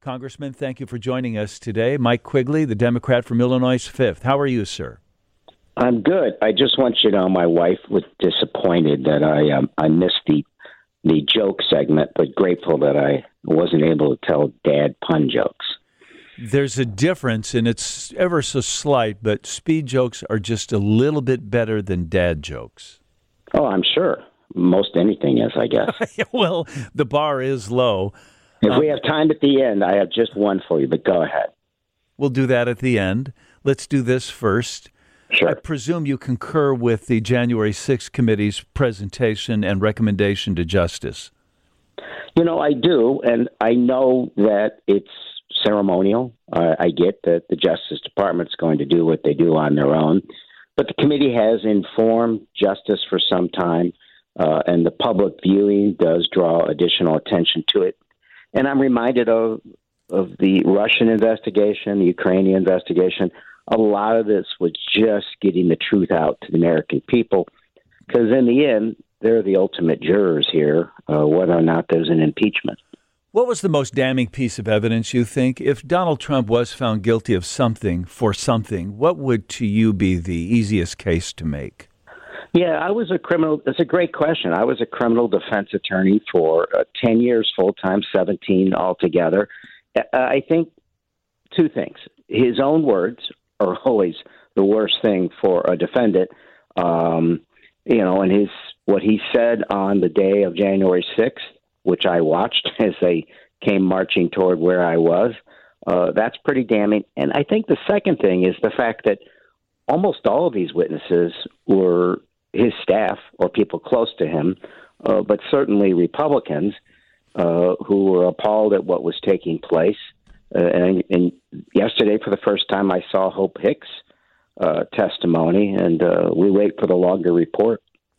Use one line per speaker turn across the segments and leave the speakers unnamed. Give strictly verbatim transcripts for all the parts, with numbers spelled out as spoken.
Congressman, thank you for joining us today. Mike Quigley, the Democrat from Illinois' fifth. How are you, sir?
I'm good. I just want you to know my wife was disappointed that I um, I missed the the joke segment, but grateful that I wasn't able to tell dad pun jokes.
There's a difference, and it's ever so slight, but speed jokes are just a little bit better than dad jokes.
Oh, I'm sure. Most anything is, I guess.
Well, the bar is low.
If
um,
we have time at the end, I have just one for you, but go ahead.
We'll do that at the end. Let's do this first.
Sure.
I presume you concur with the January sixth committee's presentation and recommendation to justice.
You know, I do, and I know that it's ceremonial. Uh, I get that the Justice Department's going to do what they do on their own, but the committee has informed justice for some time, uh, and the public viewing does draw additional attention to it. And I'm reminded of of the Russian investigation, the Ukrainian investigation. A lot of this was just getting the truth out to the American people, because in the end, they're the ultimate jurors here, uh, whether or not there's an impeachment.
What was the most damning piece of evidence, you think? If Donald Trump was found guilty of something for something, what would to you be the easiest case to make?
Yeah, I was a criminal. That's a great question. I was a criminal defense attorney for uh, ten years full-time, seventeen altogether. Uh, I think two things. His own words are always the worst thing for a defendant. Um, you know, and his what he said on the day of January sixth, which I watched as they came marching toward where I was, uh, that's pretty damning. And I think the second thing is the fact that almost all of these witnesses were his staff or people close to him, uh, but certainly Republicans uh, who were appalled at what was taking place. Uh, and, and yesterday, for the first time, I saw Hope Hicks' uh, testimony, and uh, we wait for the longer report.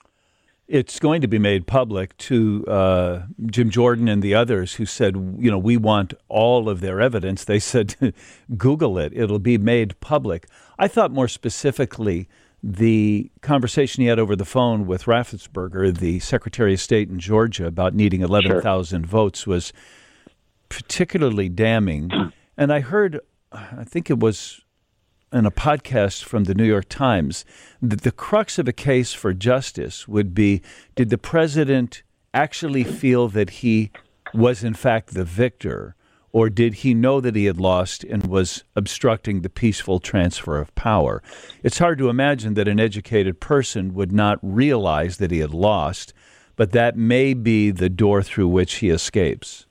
It's going to be made public to uh, Jim Jordan and the others who said, you know, we want all of their evidence. They said, Google it. It'll be made public. I thought more specifically the conversation he had over the phone with Raffensperger, the Secretary of State in Georgia, about needing eleven thousand sure. votes was particularly damning. And I heard, I think it was in a podcast from the New York Times, that the crux of a case for justice would be, did the president actually feel that he was in fact the victor, or did he know that he had lost and was obstructing the peaceful transfer of power? It's hard to imagine that an educated person would not realize that he had lost, but that may be the door through which he escapes.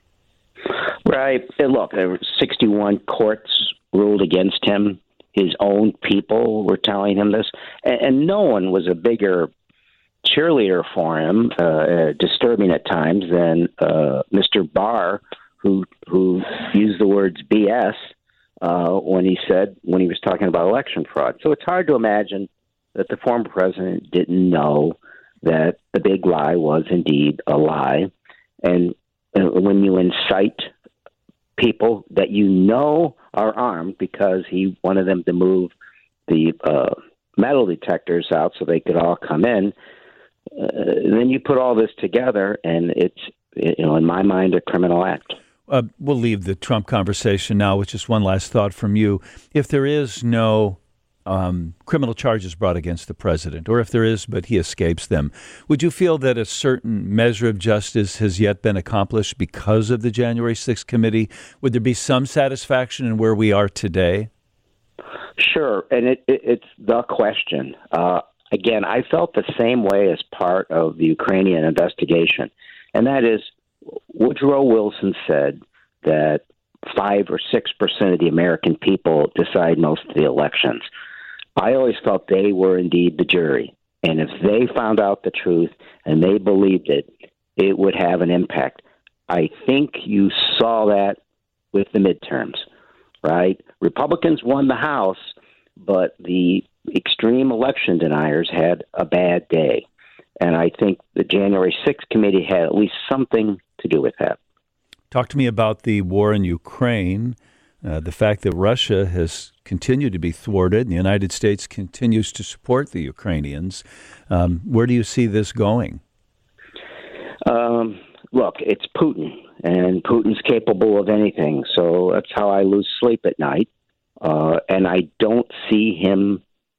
Right. And look, there were sixty-one courts ruled against him. His own people were telling him this, and, and no one was a bigger cheerleader for him, uh, uh, disturbing at times, than uh, Mister Barr, who who used the words B S uh, when he said when he was talking about election fraud. So it's hard to imagine that the former president didn't know that the big lie was indeed a lie, and uh, when you incite people that you know are armed because he wanted them to move the uh, metal detectors out so they could all come in, uh, then you put all this together, and it's, you know, in my mind, a criminal act.
Uh, we'll leave the Trump conversation now with just one last thought from you. If there is no um, criminal charges brought against the president, or if there is, but he escapes them, would you feel that a certain measure of justice has yet been accomplished because of the January sixth committee? Would there be some satisfaction in where we are today?
Sure, and it, it, it's the question. Uh, again, I felt the same way as part of the Ukrainian investigation, and that is Woodrow Wilson said that five or six percent of the American people decide most of the elections. I always felt they were indeed the jury, and if they found out the truth and they believed it, it would have an impact. I think you saw that with the midterms, right? Republicans won the House, but the extreme election deniers had a bad day. And I think the January sixth committee had at least something to do with that.
Talk to me about the war in Ukraine, uh, the fact that Russia has continued to be thwarted and the United States continues to support the Ukrainians. Um, where do you see this going?
Um, look, it's Putin. and Putin's capable of anything. So that's how I lose sleep at night. Uh, and I don't see him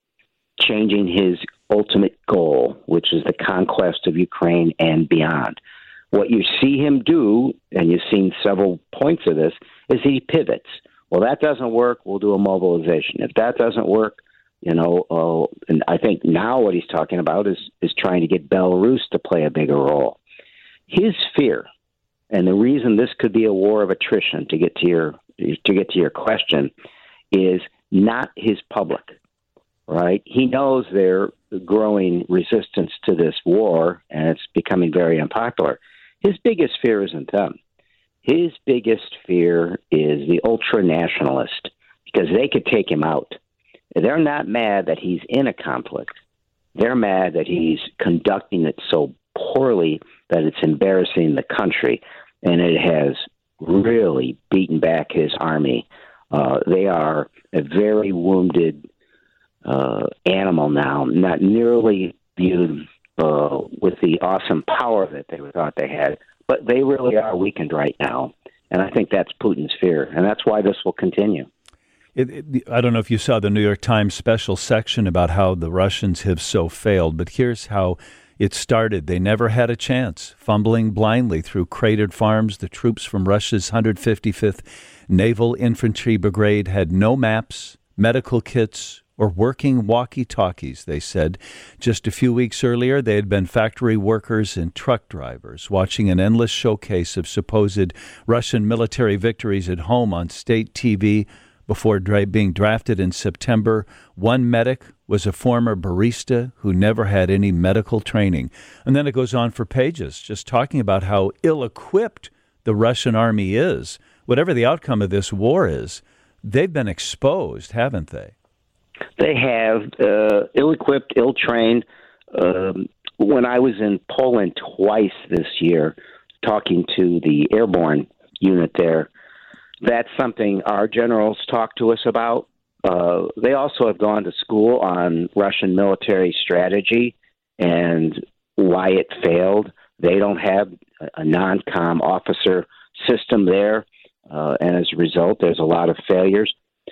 changing his ultimate goal, which is the conquest of Ukraine and beyond. What you see him do, and you've seen several points of this, is he pivots. Well, that doesn't work, we'll do a mobilization. If that doesn't work, you know, uh, and I think now what he's talking about is, is trying to get Belarus to play a bigger role. His fear, and the reason this could be a war of attrition, to get to your to get to your question, is not his public, right? He knows they're growing resistance to this war, and it's becoming very unpopular. His biggest fear isn't them. His biggest fear is the ultra-nationalist, because they could take him out. They're not mad that he's in a conflict. They're mad that he's conducting it so poorly that it's embarrassing the country, and it has really beaten back his army. Uh, they are a very wounded uh, animal now, not nearly viewed uh, with the awesome power that they thought they had, but they really are weakened right now. And I think that's Putin's fear, and that's why this will continue.
It, it, I don't know if you saw the New York Times special section about how the Russians have so failed, but here's how it started. They never had a chance. Fumbling blindly through cratered farms, the troops from Russia's one hundred fifty-fifth Naval Infantry Brigade had no maps, medical kits, or working walkie-talkies, they said. Just a few weeks earlier, they had been factory workers and truck drivers, watching an endless showcase of supposed Russian military victories at home on state T V before dra- being drafted in September. One medic was a former barista who never had any medical training. And then it goes on for pages, just talking about how ill-equipped the Russian army is. Whatever the outcome of this war is, they've been exposed, haven't they?
They have, uh, ill-equipped, ill-trained. Um, when I was in Poland twice this year, talking to the airborne unit there, that's something our generals talk to us about. Uh, they also have gone to school on Russian military strategy and why it failed. They don't have a non-com officer system there, uh, and as a result, there's a lot of failures.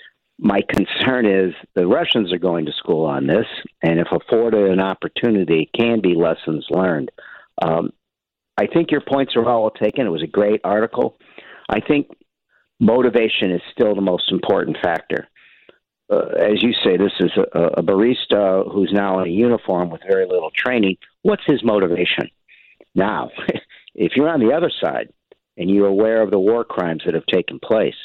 My concern is the Russians are going to school on this, and if afforded an opportunity, it can be lessons learned. Um, I think your points are all well taken. It was a great article. I think motivation is still the most important factor. Uh, as you say, this is a, a barista who's now in a uniform with very little training. What's his motivation? Now, if you're on the other side and you're aware of the war crimes that have taken place,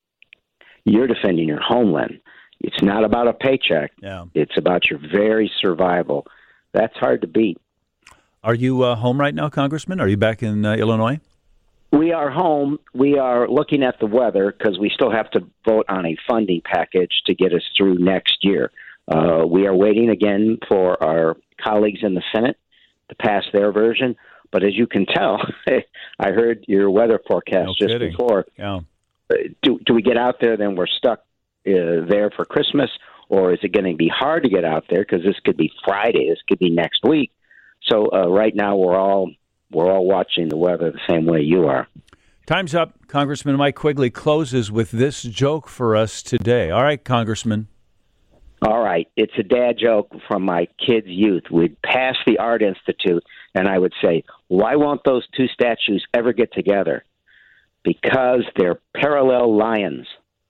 you're defending your homeland. It's not about a paycheck.
Yeah.
It's about your very survival. That's hard to beat.
Are you uh, home right now, Congressman? Are you back in uh, Illinois?
We are home. We are looking at the weather because we still have to vote on a funding package to get us through next year. Uh, we are waiting again for our colleagues in the Senate to pass their version. But as you can tell, I heard your weather forecast
No
just
kidding.
before.
Yeah.
Do, do we get out there, then we're stuck uh, there for Christmas? Or is it going to be hard to get out there because this could be Friday, this could be next week? So uh, right now we're all we're all watching the weather the same way you are.
Time's up. Congressman Mike Quigley closes with this joke for us today. All right, Congressman.
All right. It's a dad joke from my kids' youth. We'd pass the Art Institute, and I would say, why won't those two statues ever get together? Because they're parallel lions.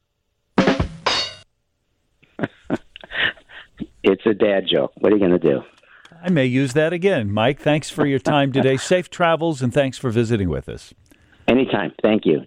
It's a dad joke. What are you going to do?
I may use that again. Mike, thanks for your time today. Safe travels, and thanks for visiting with us.
Anytime. Thank you.